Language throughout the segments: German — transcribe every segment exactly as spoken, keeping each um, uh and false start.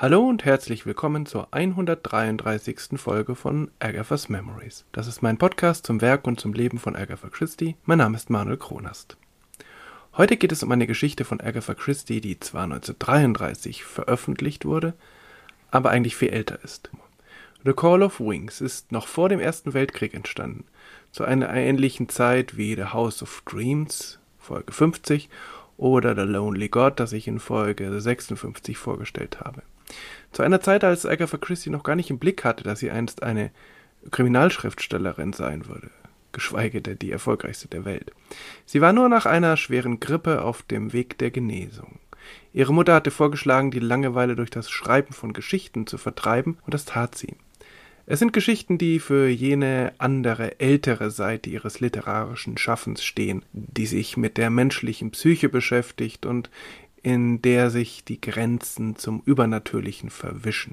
Hallo und herzlich willkommen zur hundertdreiunddreißigsten Folge von Agatha's Memories. Das ist mein Podcast zum Werk und zum Leben von Agatha Christie. Mein Name ist Manuel Kronast. Heute geht es um eine Geschichte von Agatha Christie, die zwar neunzehnhundertdreiunddreißig veröffentlicht wurde, aber eigentlich viel älter ist. The Call of Wings ist noch vor dem Ersten Weltkrieg entstanden, zu einer ähnlichen Zeit wie The House of Dreams, Folge fünfzig, oder The Lonely God, das ich in Folge sechsundfünfzig vorgestellt habe. Zu einer Zeit, als Agatha Christie noch gar nicht im Blick hatte, dass sie einst eine Kriminalschriftstellerin sein würde, geschweige denn die erfolgreichste der Welt. Sie war nur nach einer schweren Grippe auf dem Weg der Genesung. Ihre Mutter hatte vorgeschlagen, die Langeweile durch das Schreiben von Geschichten zu vertreiben, und das tat sie. Es sind Geschichten, die für jene andere, ältere Seite ihres literarischen Schaffens stehen, die sich mit der menschlichen Psyche beschäftigt und in der sich die Grenzen zum Übernatürlichen verwischen.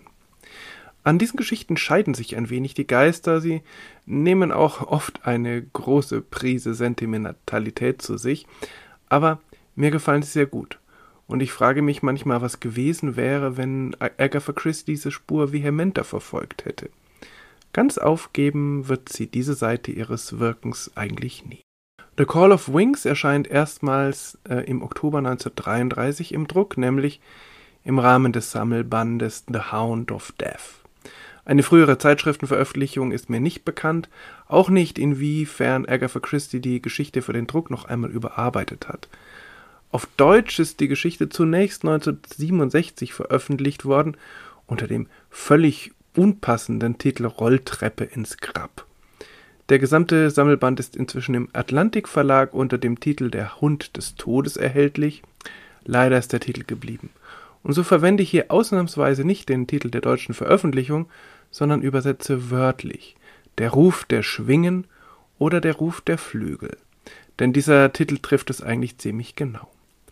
An diesen Geschichten scheiden sich ein wenig die Geister, sie nehmen auch oft eine große Prise Sentimentalität zu sich, aber mir gefallen sie sehr gut. Und ich frage mich manchmal, was gewesen wäre, wenn Agatha Christie diese Spur vehementer verfolgt hätte. Ganz aufgeben wird sie diese Seite ihres Wirkens eigentlich nie. The Call of Wings erscheint erstmals äh, im Oktober neunzehnhundertdreiunddreißig im Druck, nämlich im Rahmen des Sammelbandes The Hound of Death. Eine frühere Zeitschriftenveröffentlichung ist mir nicht bekannt, auch nicht, inwiefern Agatha Christie die Geschichte für den Druck noch einmal überarbeitet hat. Auf Deutsch ist die Geschichte zunächst neunzehnhundertsiebenundsechzig veröffentlicht worden, unter dem völlig unpassenden Titel Rolltreppe ins Grab. Der gesamte Sammelband ist inzwischen im Atlantik Verlag unter dem Titel Der Hund des Todes erhältlich. Leider ist der Titel geblieben. Und so verwende ich hier ausnahmsweise nicht den Titel der deutschen Veröffentlichung, sondern übersetze wörtlich Der Ruf der Schwingen oder Der Ruf der Flügel. Denn dieser Titel trifft es eigentlich ziemlich genau.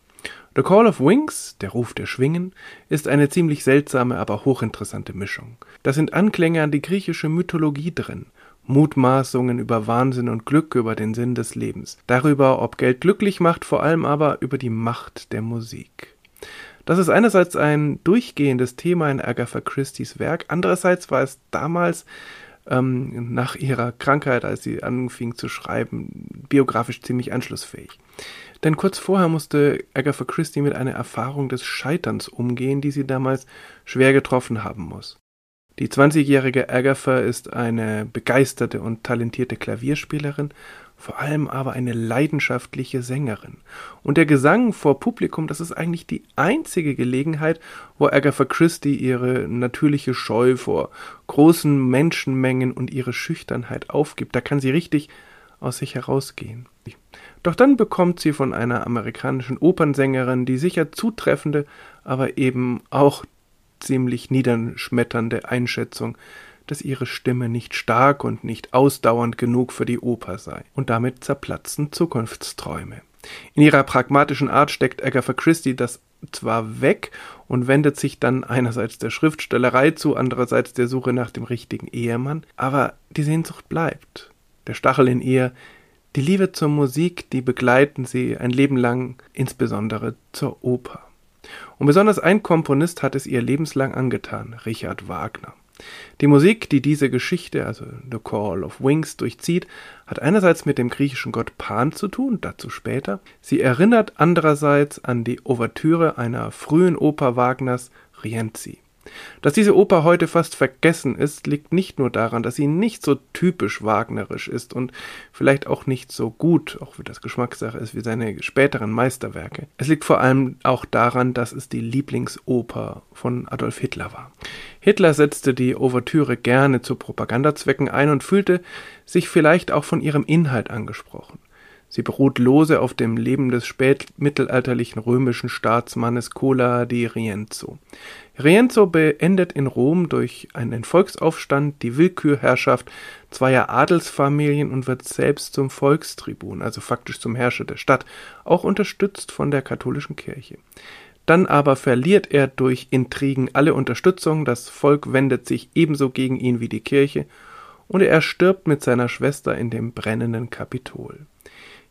The Call of Wings, der Ruf der Schwingen, ist eine ziemlich seltsame, aber hochinteressante Mischung. Da sind Anklänge an die griechische Mythologie drin, Mutmaßungen über Wahnsinn und Glück, über den Sinn des Lebens, darüber, ob Geld glücklich macht, vor allem aber über die Macht der Musik. Das ist einerseits ein durchgehendes Thema in Agatha Christies Werk, andererseits war es damals ähm, nach ihrer Krankheit, als sie anfing zu schreiben, biografisch ziemlich anschlussfähig. Denn kurz vorher musste Agatha Christie mit einer Erfahrung des Scheiterns umgehen, die sie damals schwer getroffen haben muss. Die zwanzigjährige Agatha ist eine begeisterte und talentierte Klavierspielerin, vor allem aber eine leidenschaftliche Sängerin. Und der Gesang vor Publikum, das ist eigentlich die einzige Gelegenheit, wo Agatha Christie ihre natürliche Scheu vor großen Menschenmengen und ihre Schüchternheit aufgibt. Da kann sie richtig aus sich herausgehen. Doch dann bekommt sie von einer amerikanischen Opernsängerin die sicher zutreffende, aber eben auch ziemlich niederschmetternde Einschätzung, dass ihre Stimme nicht stark und nicht ausdauernd genug für die Oper sei. Und damit zerplatzen Zukunftsträume. In ihrer pragmatischen Art steckt Agatha Christie das zwar weg und wendet sich dann einerseits der Schriftstellerei zu, andererseits der Suche nach dem richtigen Ehemann, aber die Sehnsucht bleibt. Der Stachel in ihr, die Liebe zur Musik, die begleiten sie ein Leben lang, insbesondere zur Oper. Und besonders ein Komponist hat es ihr lebenslang angetan, Richard Wagner. Die Musik, die diese Geschichte, also The Call of Wings, durchzieht, hat einerseits mit dem griechischen Gott Pan zu tun, dazu später. Sie erinnert andererseits an die Ouvertüre einer frühen Oper Wagners, Rienzi. Dass diese Oper heute fast vergessen ist, liegt nicht nur daran, dass sie nicht so typisch wagnerisch ist und vielleicht auch nicht so gut, auch wie das Geschmackssache ist, wie seine späteren Meisterwerke. Es liegt vor allem auch daran, dass es die Lieblingsoper von Adolf Hitler war. Hitler setzte die Ouvertüre gerne zu Propagandazwecken ein und fühlte sich vielleicht auch von ihrem Inhalt angesprochen. Sie beruht lose auf dem Leben des spätmittelalterlichen römischen Staatsmannes Cola di Rienzo. Rienzo beendet in Rom durch einen Volksaufstand die Willkürherrschaft zweier Adelsfamilien und wird selbst zum Volkstribun, also faktisch zum Herrscher der Stadt, auch unterstützt von der katholischen Kirche. Dann aber verliert er durch Intrigen alle Unterstützung, das Volk wendet sich ebenso gegen ihn wie die Kirche und er stirbt mit seiner Schwester in dem brennenden Kapitol.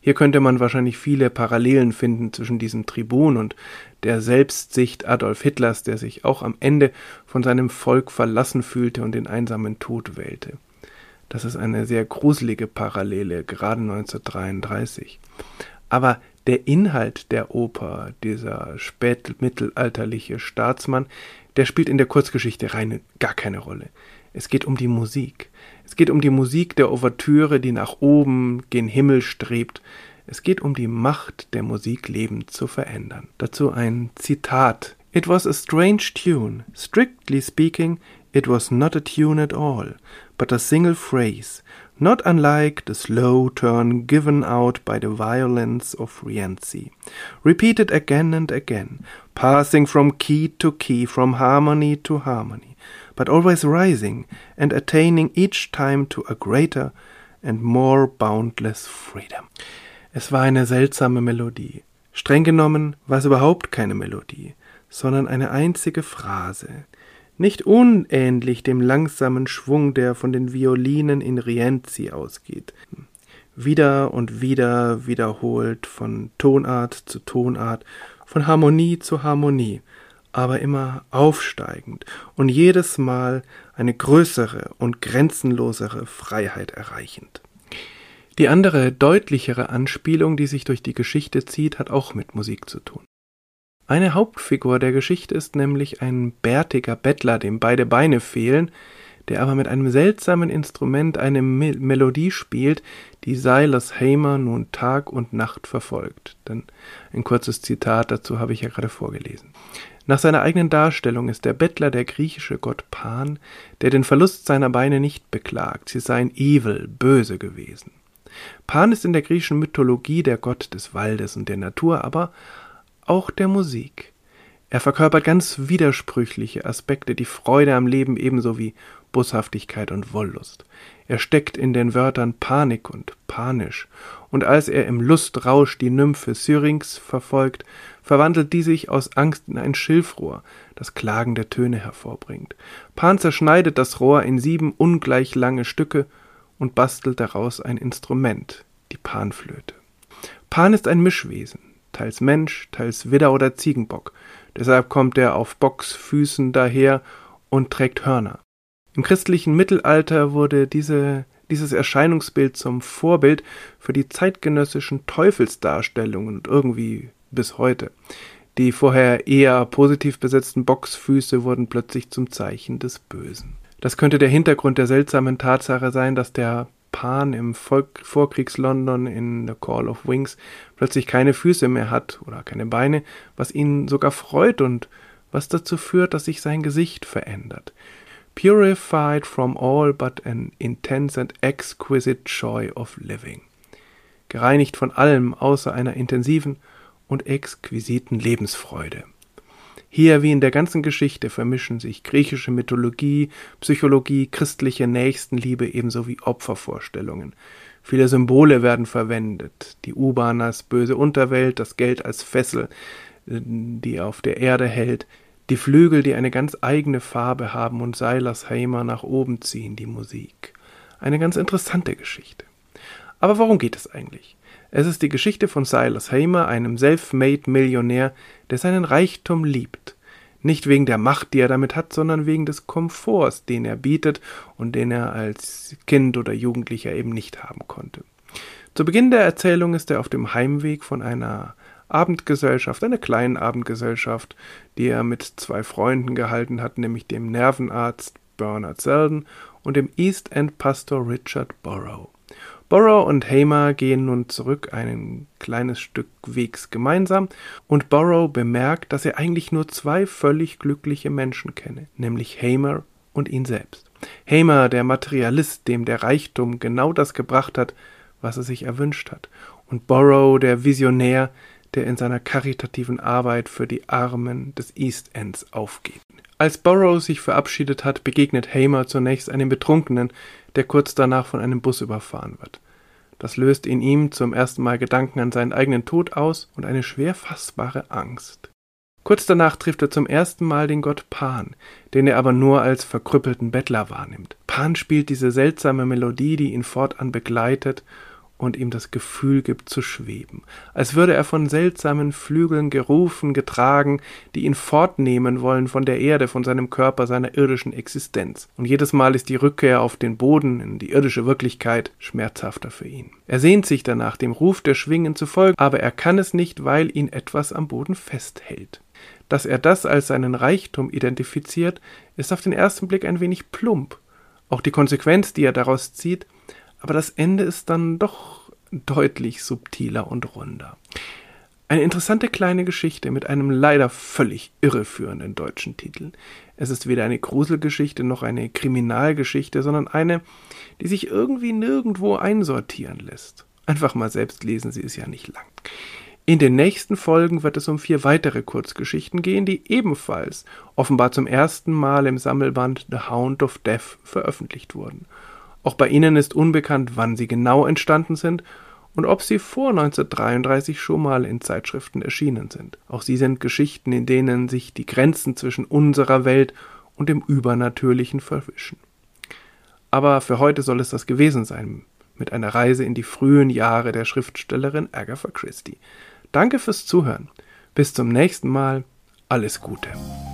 Hier könnte man wahrscheinlich viele Parallelen finden zwischen diesem Tribun und der Selbstsicht Adolf Hitlers, der sich auch am Ende von seinem Volk verlassen fühlte und den einsamen Tod wählte. Das ist eine sehr gruselige Parallele, gerade neunzehnhundertdreiunddreißig. Aber der Inhalt der Oper, dieser spätmittelalterliche Staatsmann, der spielt in der Kurzgeschichte rein gar keine Rolle. Es geht um die Musik. Es geht um die Musik der Ouvertüre, die nach oben gen Himmel strebt. Es geht um die Macht der Musik, Leben zu verändern. Dazu ein Zitat. It was a strange tune. Strictly speaking, it was not a tune at all, but a single phrase, not unlike the slow turn given out by the violence of Rienzi, repeated again and again, passing from key to key, from harmony to harmony, but always rising and attaining each time to a greater and more boundless freedom. Es war eine seltsame Melodie. Streng genommen war es überhaupt keine Melodie, sondern eine einzige Phrase, nicht unähnlich dem langsamen Schwung, der von den Violinen in Rienzi ausgeht. Wieder und wieder wiederholt, von Tonart zu Tonart, von Harmonie zu Harmonie, aber immer aufsteigend und jedes Mal eine größere und grenzenlosere Freiheit erreichend. Die andere, deutlichere Anspielung, die sich durch die Geschichte zieht, hat auch mit Musik zu tun. Eine Hauptfigur der Geschichte ist nämlich ein bärtiger Bettler, dem beide Beine fehlen, der aber mit einem seltsamen Instrument eine Me- Melodie spielt, die Silas Hamer nun Tag und Nacht verfolgt. Denn ein kurzes Zitat dazu habe ich ja gerade vorgelesen. Nach seiner eigenen Darstellung ist der Bettler der griechische Gott Pan, der den Verlust seiner Beine nicht beklagt. Sie seien evil, böse gewesen. Pan ist in der griechischen Mythologie der Gott des Waldes und der Natur, aber auch der Musik. Er verkörpert ganz widersprüchliche Aspekte, die Freude am Leben ebenso wie Boshaftigkeit und Wollust. Er steckt in den Wörtern Panik und panisch, und als er im Lustrausch die Nymphe Syrinx verfolgt, verwandelt die sich aus Angst in ein Schilfrohr, das klagende Töne hervorbringt. Pan zerschneidet das Rohr in sieben ungleich lange Stücke und bastelt daraus ein Instrument, die Panflöte. Pan ist ein Mischwesen, teils Mensch, teils Widder oder Ziegenbock. Deshalb kommt er auf Bocksfüßen daher und trägt Hörner. Im christlichen Mittelalter wurde diese, dieses Erscheinungsbild zum Vorbild für die zeitgenössischen Teufelsdarstellungen und irgendwie bis heute. Die vorher eher positiv besetzten Bocksfüße wurden plötzlich zum Zeichen des Bösen. Das könnte der Hintergrund der seltsamen Tatsache sein, dass der Pan im Vorkriegs-London in The Call of Wings plötzlich keine Füße mehr hat oder keine Beine, was ihn sogar freut und was dazu führt, dass sich sein Gesicht verändert. Purified from all but an intense and exquisite joy of living. Gereinigt von allem außer einer intensiven und exquisiten Lebensfreude. Hier wie in der ganzen Geschichte vermischen sich griechische Mythologie, Psychologie, christliche Nächstenliebe ebenso wie Opfervorstellungen. Viele Symbole werden verwendet, die U-Bahn als böse Unterwelt, das Geld als Fessel, die auf der Erde hält, die Flügel, die eine ganz eigene Farbe haben und Silas Hamer nach oben ziehen, die Musik. Eine ganz interessante Geschichte. Aber worum geht es eigentlich? Es ist die Geschichte von Silas Hamer, einem Self-Made-Millionär, der seinen Reichtum liebt. Nicht wegen der Macht, die er damit hat, sondern wegen des Komforts, den er bietet und den er als Kind oder Jugendlicher eben nicht haben konnte. Zu Beginn der Erzählung ist er auf dem Heimweg von einer Abendgesellschaft, einer kleinen Abendgesellschaft, die er mit zwei Freunden gehalten hat, nämlich dem Nervenarzt Bernard Selden und dem East End Pastor Richard Burrow. Burrow und Hamer gehen nun zurück ein kleines Stück Wegs gemeinsam und Burrow bemerkt, dass er eigentlich nur zwei völlig glückliche Menschen kenne, nämlich Hamer und ihn selbst. Hamer, der Materialist, dem der Reichtum genau das gebracht hat, was er sich erwünscht hat, und Burrow, der Visionär, der in seiner karitativen Arbeit für die Armen des East Ends aufgeht. Als Burrow sich verabschiedet hat, begegnet Hamer zunächst einem Betrunkenen, der kurz danach von einem Bus überfahren wird. Das löst in ihm zum ersten Mal Gedanken an seinen eigenen Tod aus und eine schwer fassbare Angst. Kurz danach trifft er zum ersten Mal den Gott Pan, den er aber nur als verkrüppelten Bettler wahrnimmt. Pan spielt diese seltsame Melodie, die ihn fortan begleitet und ihm das Gefühl gibt zu schweben, als würde er von seltsamen Flügeln gerufen, getragen, die ihn fortnehmen wollen von der Erde, von seinem Körper, seiner irdischen Existenz. Und jedes Mal ist die Rückkehr auf den Boden, in die irdische Wirklichkeit, schmerzhafter für ihn. Er sehnt sich danach, dem Ruf der Schwingen zu folgen, aber er kann es nicht, weil ihn etwas am Boden festhält. Dass er das als seinen Reichtum identifiziert, ist auf den ersten Blick ein wenig plump. Auch die Konsequenz, die er daraus zieht, aber das Ende ist dann doch deutlich subtiler und runder. Eine interessante kleine Geschichte mit einem leider völlig irreführenden deutschen Titel. Es ist weder eine Gruselgeschichte noch eine Kriminalgeschichte, sondern eine, die sich irgendwie nirgendwo einsortieren lässt. Einfach mal selbst lesen, sie ist ja nicht lang. In den nächsten Folgen wird es um vier weitere Kurzgeschichten gehen, die ebenfalls offenbar zum ersten Mal im Sammelband The Hound of Death veröffentlicht wurden. Auch bei ihnen ist unbekannt, wann sie genau entstanden sind und ob sie vor neunzehnhundertdreiunddreißig schon mal in Zeitschriften erschienen sind. Auch sie sind Geschichten, in denen sich die Grenzen zwischen unserer Welt und dem Übernatürlichen verwischen. Aber für heute soll es das gewesen sein, mit einer Reise in die frühen Jahre der Schriftstellerin Agatha Christie. Danke fürs Zuhören. Bis zum nächsten Mal. Alles Gute.